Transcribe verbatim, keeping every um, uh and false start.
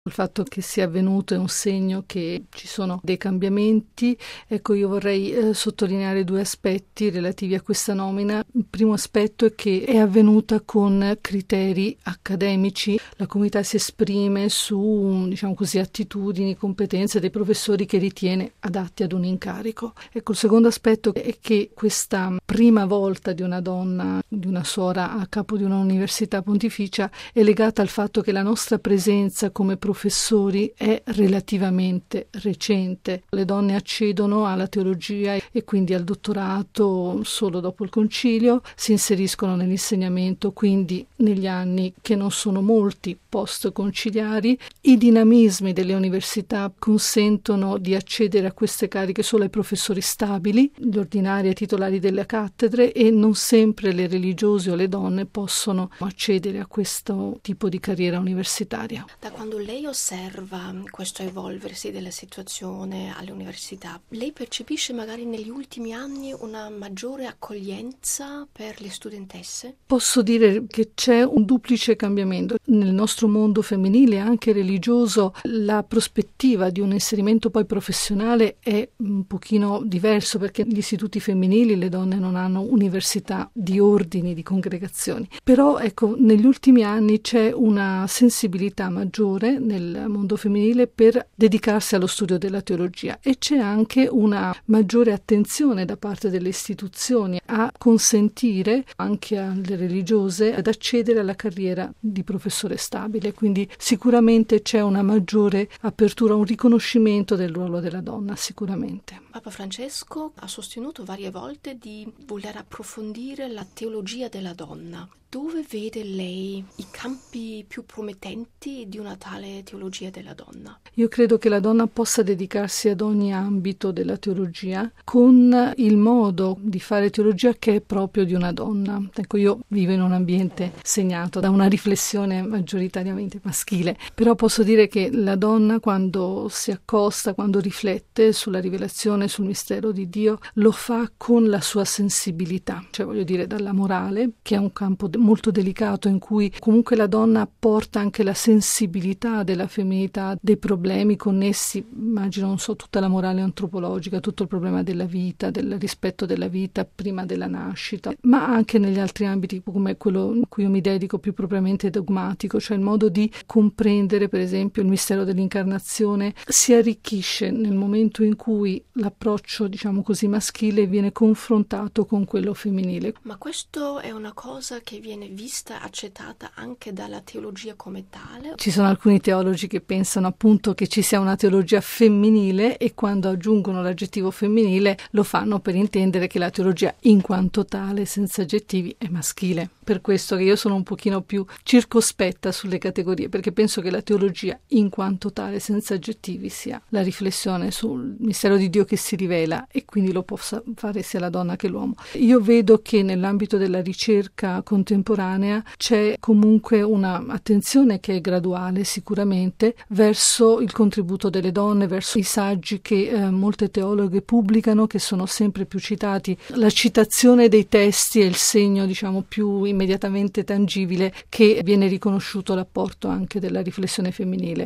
Il fatto che sia avvenuto è un segno che ci sono dei cambiamenti. Ecco, io vorrei eh, sottolineare due aspetti relativi a questa nomina. Il primo aspetto è che è avvenuta con criteri accademici. La comunità si esprime su, diciamo così, attitudini, competenze dei professori che ritiene adatti ad un incarico. Ecco, il secondo aspetto è che questa prima volta di una donna, di una suora a capo di un'università pontificia è legata al fatto che la nostra presenza come professori è relativamente recente. Le donne accedono alla teologia e quindi al dottorato solo dopo il concilio, si inseriscono nell'insegnamento quindi negli anni che non sono molti post-conciliari. I dinamismi delle università consentono di accedere a queste cariche solo ai professori stabili, gli ordinari e titolari delle cattedre, e non sempre le religiose o le donne possono accedere a questo tipo di carriera universitaria. Da quando lei osserva questo evolversi della situazione alle università, lei percepisce magari negli ultimi anni una maggiore accoglienza per le studentesse? Posso dire che c'è un duplice cambiamento. Nel nostro mondo femminile, anche religioso, la prospettiva di un inserimento poi professionale è un pochino diverso, perché gli istituti femminili, le donne non hanno università di ordini, di congregazioni. Però ecco, negli ultimi anni c'è una sensibilità maggiore nel mondo femminile per dedicarsi allo studio della teologia, e c'è anche una maggiore attenzione da parte delle istituzioni a consentire anche alle religiose ad accedere alla carriera di professore stabile. Quindi sicuramente c'è una maggiore apertura, un riconoscimento del ruolo della donna, sicuramente. Papa Francesco ha sostenuto varie volte di voler approfondire la teologia della donna. Dove vede lei i campi più promettenti di una tale teologia della donna? Io credo che la donna possa dedicarsi ad ogni ambito della teologia con il modo di fare teologia che è proprio di una donna. Ecco, io vivo in un ambiente segnato da una riflessione maggioritariamente maschile, però posso dire che la donna, quando si accosta, quando riflette sulla rivelazione, sul mistero di Dio, lo fa con la sua sensibilità, cioè voglio dire dalla morale, che è un campo de- molto delicato, in cui comunque la donna porta anche la sensibilità della femminilità, dei problemi connessi, immagino, non so, tutta la morale antropologica, tutto il problema della vita, del rispetto della vita prima della nascita, ma anche negli altri ambiti come quello in cui io mi dedico più propriamente dogmatico, cioè il modo di comprendere per esempio il mistero dell'incarnazione si arricchisce nel momento in cui l'approccio, diciamo così, maschile viene confrontato con quello femminile. Ma questo è una cosa che viene vista, accettata anche dalla teologia come tale? Ci sono alcuni teologi che pensano appunto che ci sia una teologia femminile, e quando aggiungono l'aggettivo femminile lo fanno per intendere che la teologia in quanto tale, senza aggettivi, è maschile. Per questo che io sono un pochino più circospetta sulle categorie, perché penso che la teologia in quanto tale, senza aggettivi, sia la riflessione sul mistero di Dio che si rivela, e quindi lo possa fare sia la donna che l'uomo. Io vedo che nell'ambito della ricerca contemporanea c'è comunque una attenzione che è graduale sicuramente verso il contributo delle donne, verso i saggi che eh, molte teologhe pubblicano, che sono sempre più citati. La citazione dei testi è il segno, diciamo, più immediatamente tangibile che viene riconosciuto l'apporto anche della riflessione femminile.